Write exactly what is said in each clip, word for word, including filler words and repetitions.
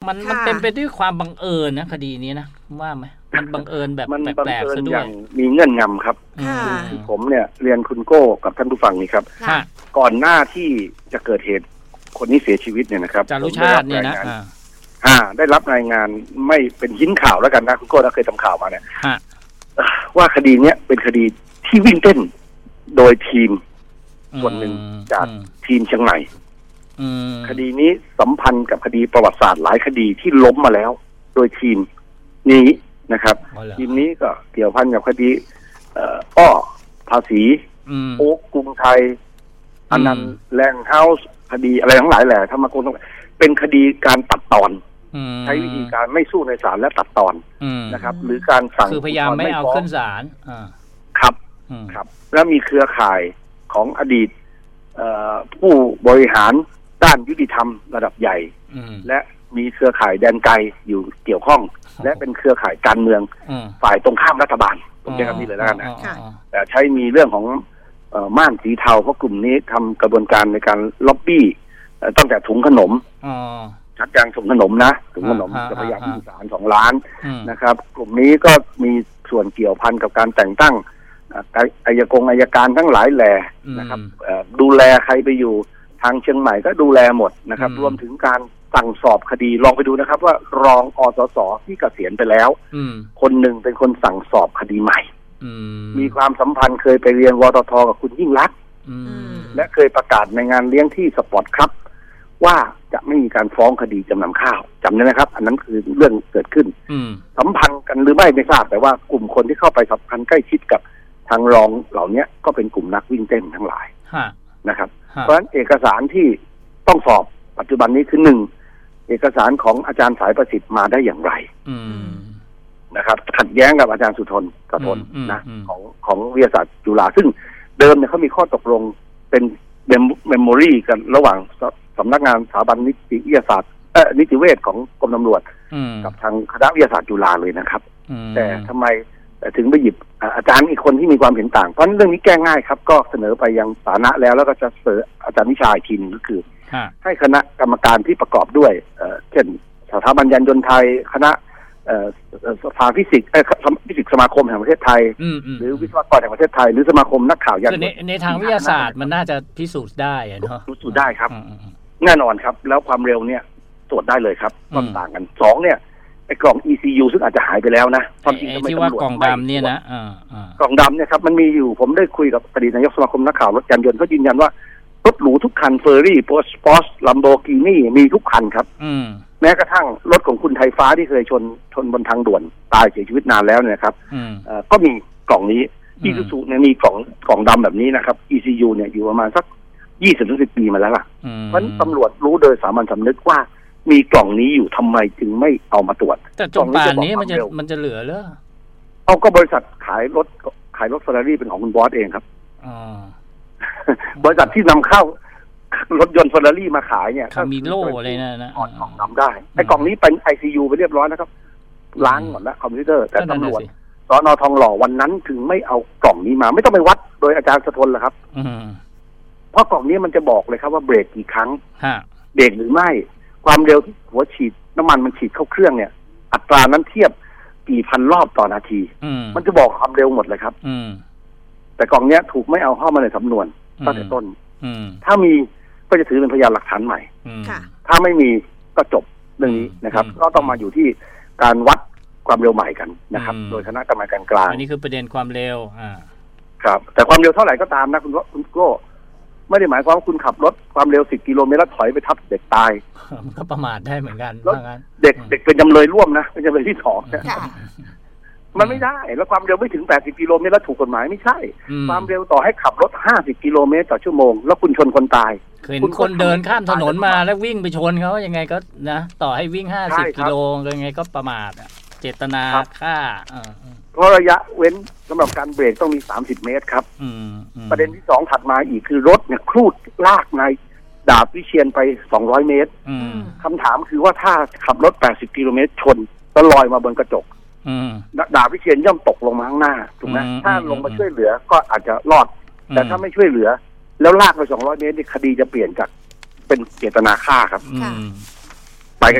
มันมันเต็มไปด้วยความบังเอิญนะคดีนี้นะว่าไหมมันบังเอิญแบบแปลกๆซะด้วยมีเงื่อนงำครับคือผมเนี่ยเรียนคุณโก้กับท่านผู้ฟังนี่ครับก่อนหน้าที่จะเกิดเหตุคนนี้เสียชีวิตเนี่ยนะครับจารุชาติเนี่ยนะอ่าได้รับรายงานไม่เป็นหินข่าวแล้วกันนะคุณโก้เราเคยทำข่าวมาเนี่ยว่าคดีเนี้ยเป็นคดีที่วิ่งเต้นโดยทีมส่วนหนึ่งจากทีมเชียงใหม่คดีนี้สัมพันธ์กับคดีประวัติศาสตร์หลายคดีที่ล้มมาแล้วโดยทีมนี้นะครับทีมนี้ก็เกี่ยวพันกับคดีอ้อภาษีโอ๊กกรุงไทยอนันต์แลนด์เฮาส์คดีอะไรทั้งหลายแหละธรรมกรเป็นคดีการตัดตอนใช้วิธีการไม่สู้ในศาลและตัดตอนนะครับหรือการสั่งคือพยายามไม่เอาขึ้นศาลครับครับแล้วมีเครือข่ายของอดีตผู้บริหารด้านยุติธรรมระดับใหญ่และมีเครือข่ายแดนไกลอยู่เกี่ยวข้องและเป็นเครือข่ายการเมืองฝ่ายตรงข้ามรัฐบาลผมใช้คำนี้เลยแล้วกันนะแต่ใช้มีเรื่องของม่านสีเทาเพราะกลุ่มนี้ทำกระบวนการในการล็อบบี้ตั้งแต่ถุงขนมชักยางถุงขนมนะถุงขนมจะพยายามที่ศาลสองล้านนะครับกลุ่มนี้ก็มีส่วนเกี่ยวพันกับการแต่งตั้งอายกงอัยการทั้งหลายแหล่นะครับดูแลใครไปอยู่ทางเชียงใหม่ก็ดูแลหมดนะครับรวมถึงการสั่งสอบคดีลองไปดูนะครับว่ารองอสสที่เกษียณไปแล้วคนหนึ่งเป็นคนสั่งสอบคดีใหม่มีความสัมพันธ์เคยไปเรียนวตทกับคุณยิ่งลักษณ์และเคยประกาศในงานเลี้ยงที่สปอร์ตครับว่าจะไม่มีการฟ้องคดีจำนำข้าวจำได้ไหมครับอันนั้นคือเรื่องเกิดขึ้นสัมพันธ์กันหรือไม่ไม่ทราบแต่ว่ากลุ่มคนที่เข้าไปสัมพันธ์ใกล้ชิดกับทางรองเหล่านี้ก็เป็นกลุ่มนักวิ่งเต้นทั้งหลายนะครับเพราะฉะนั้นเอกสารที่ต้องสอบปัจจุบันนี้คือหนึ่งเอกสารของอาจารย์สายประสิทธิ์มาได้อย่างไรนะครับขัดแย้งกับอาจารย์สุทนกทนนะของของวิทยาศาสตร์จุฬาซึ่งเดิมเนี่ยเขามีข้อตกลงเป็นเมมโมรีกันระหว่างสำนักงานสถาบันนิติวิทยาศาสตร์เอ่อนิติเวชของกรมตำรวจกับทางคณะวิทยาศาสตร์จุฬาเลยนะครับแต่ทำไมถึงไปหยิบอาจารย์อีกคนที่มีความเห็นต่างเพราะเรื่องนี้แก้ง่ายครับก็เสนอไปยังสาธารณะแล้วแล้วก็จะเสนออาจารย์วิชาอีกทีนึงก็คือให้คณะกรรมการที่ประกอบด้วยเช่นสถาบันยานยนต์ไทยคณะสภาฟิสิกส์ฟิสิกส์สมาคมแห่งประเทศไทยหรือวิศวกรแห่งประเทศไทยหรือสมาคมนักข่าวยานยนต์ในในทางวิทยาศาสตร์มันน่าจะพิสูจน์ได้เนาะพิสูจน์ได้ครับแน่นอนครับแล้วความเร็วเนี่ยตรวจได้เลยครับความต่างกันสองเนี่ยไอ้กล่อง อี ซี ยู ซึ่งอาจจะหายไปแล้วนะความจริงที่ว่ากล่องดำเนี่ยนะกล่องดำเนี่ยครับมันมีอยู่ผมได้คุยกับอดีตนายกสมาคมนักข่าวรถยานยนต์เขายืนยันว่ารถหรูทุกคันเฟอร์รี่โพสปอร์สลัมโบกินี่มีทุกคันครับแม้กระทั่งรถของคุณไทยฟ้าที่เคยชนชนบนทางด่วนตายเสียชีวิตนานแล้วเนี่ยครับก็มีกล่องนี้อีซูซูเนี่ยมีกล่องกล่องดำแบบนี้นะครับ อี ซี ยู เนี่ยอยู่ประมาณสักยี่สิบถึงสิบปีมาแล้วล่ะเพราะตำรวจรู้โดยสามัญสำนึกว่ามีกล่องนี้อยู่ทำไมจึงไม่เอามาตรวจแต่จนป่านนี้มันจะมันจะเหลือเหรอเอาก็บริษัทขายรถขายรถเฟอร์รารี่เป็นของคุณบอสเองครับบริษัทที่นำเข้ารถยนต์เฟอร์รารี่มาขายเนี่ยมีโล่อะไรนะนะอ่อนของนำได้ไอ้กล่องนี้เป็น ไอ ซี ยู ไปเรียบร้อยนะครับล้างหมดแล้วคอมพิวเตอร์แต่ตำรวจสน.ทองหล่อวันนั้นถึงไม่เอากล่องนี้มาไม่ต้องไปวัดโดยอาจารย์สะทนหรอกครับเพราะกล่องนี้มันจะบอกเลยครับว่าเบรกกี่ครั้งเบรกหรือไม่ความเร็วที่หัวฉีดน้ำมันมันฉีดเข้าเครื่องเนี่ยอัตรานั้นเทียบกี่พันรอบต่อนาทีมันจะบอกความเร็วหมดเลยครับแต่กล่องเนี้ยถูกไม่เอาเข้ามาในสำนวนตั้งแต่ต้นถ้ามีก็จะถือเป็นพยานหลักฐานใหม่ถ้าไม่มีก็จบเรื่องนี้นะครับก็ต้องมาอยู่ที่การวัดความเร็วใหม่กันนะครับโดยคณะกรรมการกลางอันนี้คือประเด็นความเร็วอ่าครับแต่ความเร็วเท่าไหร่ก็ตามนะคุณคุณโก้ไม่ได้หมายความว่าคุณขับรถความเร็วสิบกิโลเมตรแล้วถอยไปทับเด็กตายมันก็ประมาทได้เหมือนกันเด็กเด็กเป็นจำเลยร่วมนะเป็นจำเลยที่สองนะมันไม่ได้แล้วความเร็วไม่ถึงแปดสิบกิโลเมตรแล้วถูกกฎหมายไม่ใช่ความเร็วต่อให้ขับรถห้าสิบกิโลเมตรต่อชั่วโมงแล้วคุณชนคนตายเห็นคนเดินข้ามถนนมาแล้ววิ่งไปชนเขายังไงก็นะต่อให้วิ่งห้าสิบกิโลยังไงก็ประมาทเจตนาฆ่าเพราะระยะเว้นสำหรับการเบรกต้องมีสามสิบเมตรครับประเด็นที่สองถัดมาอีกคือรถเนี่ยครูดลากนายดาบวิเชียรไปสองร้อยเมตรคำถามคือว่าถ้าขับรถแปดสิบกิโลเมตรชนแล้วลอยมาบนกระจกดาบวิเชียรย่อมตกลงมาข้างหน้าถูกไหมถ้าลงมาช่วยเหลือก็อาจจะรอดแต่ถ้าไม่ช่วยเหลือแล้วลากไปสองร้อยเมตรคดีจะเปลี่ยนจากเป็นเจตนาฆ่าครับไปกันใหญ่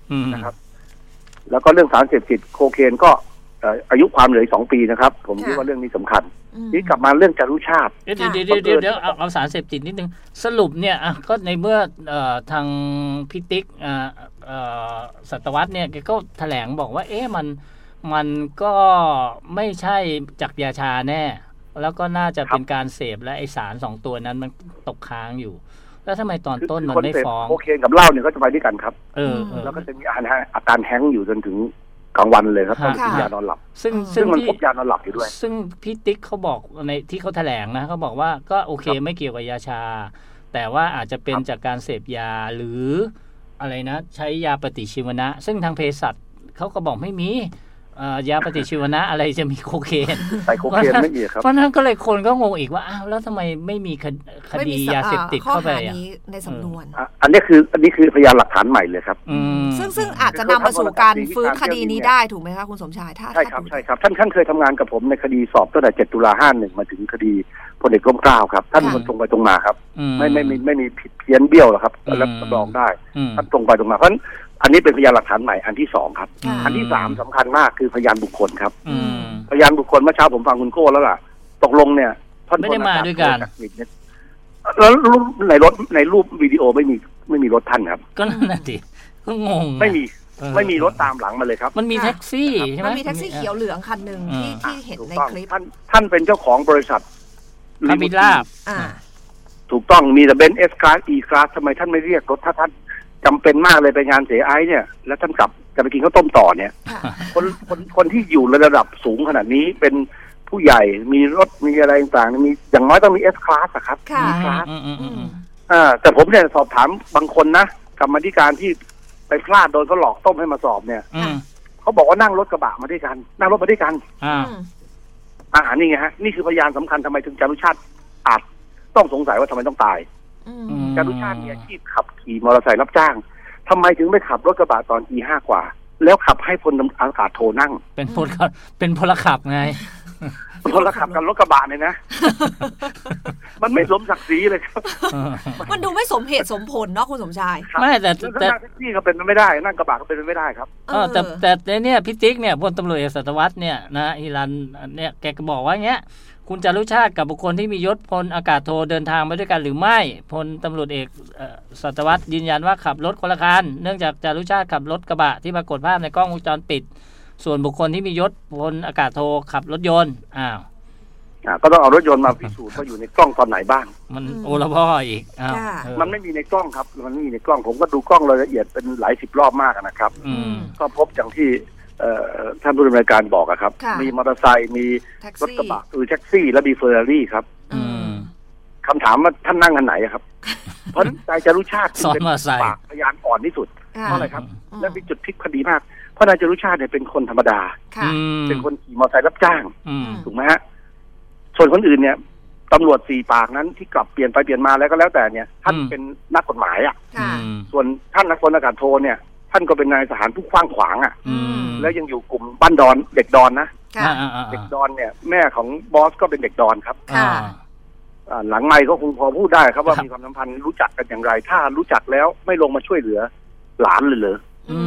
นะครับแล้วก็เรื่องสารเสพติดโคเคนก็อายุความเหลือสองปีนะครับผมคิดว่าเรื่องนี้สำคัญนี่กลับมาเรื่องจารุชาติเดี๋ยวเดี๋ยวเดี๋ยวเดี๋ยวเอาเอาสารเสพติดนิดนึงสรุปเนี่ยอ่ะก็ในเมื่อทางพิติกสัตวัฒน์เนี่ยก็แถลงบอกว่าเอ๊ะมันมันก็ไม่ใช่จากยาชาแน่แล้วก็น่าจะเป็นการเสพและไอสารสองตัวนั้นมันตกค้างอยู่แล้วทำไมตอนต้นมันไม่ฟ้องโอเคกับเหล้าเนี่ยก็จะไปด้วยกันครับเออแล้วก็จะมีอาการอาการแฮงก์อยู่จนถึงกลางวันเลยครับต้องกินยานอนหลับซึ่งซึ่งมันพบยานอนหลับอยู่ด้วยซึ่งพี่ติ๊กเขาบอกในที่เขาแถลงนะเขาบอกว่าก็โอเคไม่เกี่ยวกับยาชาแต่ว่าอาจจะเป็นจากการเสพยาหรืออะไรนะใช้ยาปฏิชีวนะซึ่งทางเภสัชเขาก็บอกไม่มียาปฏิชีวนะอะไรจะมีโคเคนใส่โคเคนไม่มีครับเพราะนั้นก็เลยคนก็งงอีกว่าอ้าวแล้วทำไมไม่มีคดียาเสพติดเข้าไปในสำนวนอันนี้คืออันนี้คือพยานหลักฐานใหม่เลยครับซึ่งซึ่งอาจจะนำมาสู่การฟื้นคดีนี้ได้ถูกไหมคะคุณสมชายถ้าใช่ครับใช่ครับท่านท่านเคยทำงานกับผมในคดีสอบตั้งแต่เจ็ดตุลาห้าหนึ่งมาถึงคดีพลเอกร่มเกล้าครับท่านเป็นคนตรงไปตรงมาครับไม่ไม่ไม่ไม่มีผิดเพี้ยนเบี้ยวหรอกครับรับรองได้ท่านตรงไปตรงมาเพราะอันนี้เป็นพยานหลักฐานใหม่อันที่สองครับอันที่สามสำคัญมากคือพยานบุคคลครับพยานบุคคลเมื่อเช้าผมฟังคุณโก้แล้วล่ะตกลงเนี่ยท่านไม่ได้มาด้วยกันแล้วในรถในรูปวิดีโอไม่มีไม่มีรถท่านครับก็นั่นน่ะสิก็งงไม่มีไม่มีรถตามหลังมาเลยครับมันมีแท็กซี่ใช่ไหมมันมีแท็กซี่เขียวเหลืองคันหนึ่งที่ที่เห็นในคลิปท่านท่านเป็นเจ้าของบริษัทคาบิลาบถูกต้องมีแต่เบนซ์เอสคลาสอีคลาสทำไมท่านไม่เรียกรถถ้าท่านจำเป็นมากเลยไปงานเสียไอเนี่ยแล้วท่านกลับจะไปกินข้าวต้มต่อเนี่ยคนคนคนที่อยู่ระดับสูงขนาดนี้เป็นผู้ใหญ่มีรถมีอะไรต่างๆมีอย่างน้อยต้องมีเอสคลาสครับมีคลาสอ่าแต่ผมเนี่ยสอบถามบางคนนะกรรมธิการที่ไปพลาดโดนเขาหลอกต้มให้มาสอบเนี่ยเขาบอกว่านั่งรถกระบะมาด้วยกันนั่งรถมาด้วยกันอ่าอ่านี่ไงฮะนี่คือพยานสำคัญทำไมถึงจารุชาติอาจต้องสงสัยว่าทำไมต้องตายจารุชาติเนี่ยที่ขับขี่มอเตอร์ไซค์รับจ้างทำไมถึงไม่ขับรถกระบะตอนตีห้ากว่าแล้วขับให้พลอากาศโทนั่งเป็นพลเป็นพลขับไงพลขับกันรถกระบะเนี่ยนะมันไม่สมศักดิ์ศรีเลยครับมันดูไม่สมเหตุสมผลเนาะคุณสมชายไม่แต่แต่แท็กซี่ก็เป็นไม่ได้นั่งกระบะก็เป็นไม่ได้ครับเออแต่แต่เนี่ยพี่ติ๊กเนี่ยพลตำรวจเอกสัตวัฒน์เนี่ยนะฮิรันเนี่ยแกก็บอกว่าเงี้ยคุณจารุชาติกับบุคคลที่มียศพลอากาศโทเดินทางมาด้วยกันหรือไม่พลตำรวจเอกสัตวัฒน์ยืนยันว่าขับรถคนละคันเนื่องจากจารุชาติขับรถกระบะที่ปรากฏภาพในกล้องวงจรปิดส่วนบุคคลที่มียศพลอากาศโทขับรถยนต์อ้าวก็ต้องเอารถยนต์มาพิสูจน์ว่าอยู่ในกล้องตอนไหนบ้างมันโอละพ่ออีกอ้าวมันไม่มีในกล้องครับมันไม่มีในกล้องผมก็ดูกล้องรายละเอียดเป็นหลายสิบรอบมากนะครับก็พบอย่างที่ท่านผู้ดำเนินการบอกครับมีมอเตอร์ไซค์มีรถกระบะคือแท็กซี่และมีเฟอร์รารี่ครับคำถามว่าท่านนั่งอันไหนครับเพราะนายจารุชาติเป็นปากพยานอ่อนที่สุดเพราะอะไรครับและมีจุดพลิกคดีมากเพราะนายจารุชาติเนี่ยเป็นคนธรรมดาเป็นคนขี่มอเตอร์ไซค์รับจ้างถูกไหมฮะส่วนคนอื่นเนี่ยตำรวจสี่ปากนั้นที่กลับเปลี่ยนไปเปลี่ยนมาแล้วก็แล้วแต่เนี่ยท่านเป็นนักกฎหมายอ่ะส่วนท่านนักพลอากาศโทเนี่ยท่านก็เป็นนายทหารผู้ขว้างขวางอ่ะแล้วยังอยู่กลุ่มบ้านดอนเด็กดอนนะเด็กดอนเนี่ยแม่ของบอสก็เป็นเด็กดอนครับหลังไม่ก็คงพอพูดได้ครับว่ามีความสัมพันธ์รู้จักกันอย่างไรถ้ารู้จักแล้วไม่ลงมาช่วยเหลือหลานเลยเหรอ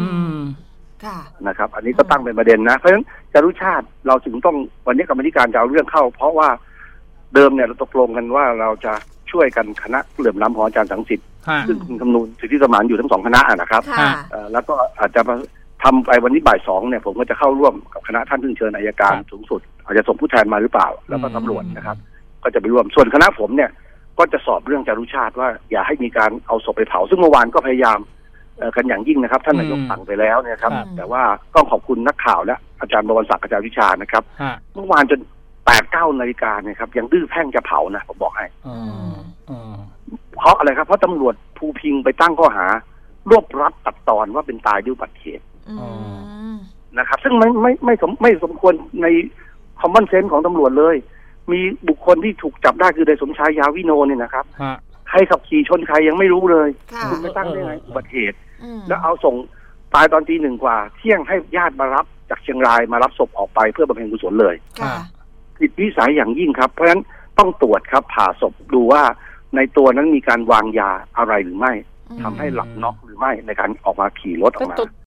นะครับอันนี้ก็ตั้งเป็นประเด็นนะเพราะฉะนั้นจารุชาติเราถึงต้องวันนี้กรรมธิการจะเอาเรื่องเข้าเพราะว่าเดิมเนี่ยเราตกลงกันว่าเราจะช่วยกันคณะเหลื่อมล้ำของอาจารย์สังสิทธิ์ซึ่งคุณคำนูนสิทธิสมานอยู่ทั้งสองคณะนะครับแล้วก็อาจจะทำไปวันนี้บ่ายสองเนี่ยผมก็จะเข้าร่วมกับคณะท่านซึ่งเชิญอัยการสูงสุดอาจจะส่งผู้แทนมาหรือเปล่าแล้วก็ตำรวจนะครับก็จะไปร่วมส่วนคณะผมเนี่ยก็จะสอบเรื่องจารุชาติว่าอย่าให้มีการเอาศพไปเผาซึ่งเมื่อวานก็พยายามกันอย่างยิ่งนะครับท่านนายกสั่งไปแล้วเนี่ยครับแต่ว่าต้องขอบคุณนักข่าวและอาจารย์บวรศักดิ์อาจารย์วิชานะครับเมื่อวานจนแปดเก้านาฬิกาเนี่ยครับยังดื้อแพ่งจะเผานะผมบอกให้เพราะอะไรครับเพราะตำรวจภูพิงไปตั้งข้อหารวบรัดตัดตอนว่าเป็นตายด้วยอุบัติเหตุนะครับซึ่งไม่ไม่ไม่สมไม่สมควรในคอมมอนเซนส์ของตำรวจเลยมีบุคคลที่ถูกจับได้คือในสมชายยาวิโนเนี่ยนะครับใครขับขี่ชนใครยังไม่รู้เลยคุณไม่ตั้งได้ไงอุบัติเหตุแล้วเอาส่งตายตอนตีหนึ่งกว่าเที่ยงให้ญาติมารับจากเชียงรายมารับศพออกไปเพื่อบำเพ็ญกุศลเลยผิดวิสัยอย่างยิ่งครับเพราะฉะนั้นต้องตรวจครับผ่าศพดูว่าในตัวนั้นมีการวางยาอะไรหรือไม่ทำให้หลับน็อกหรือไม่ในการออกมาขี่รถออกมา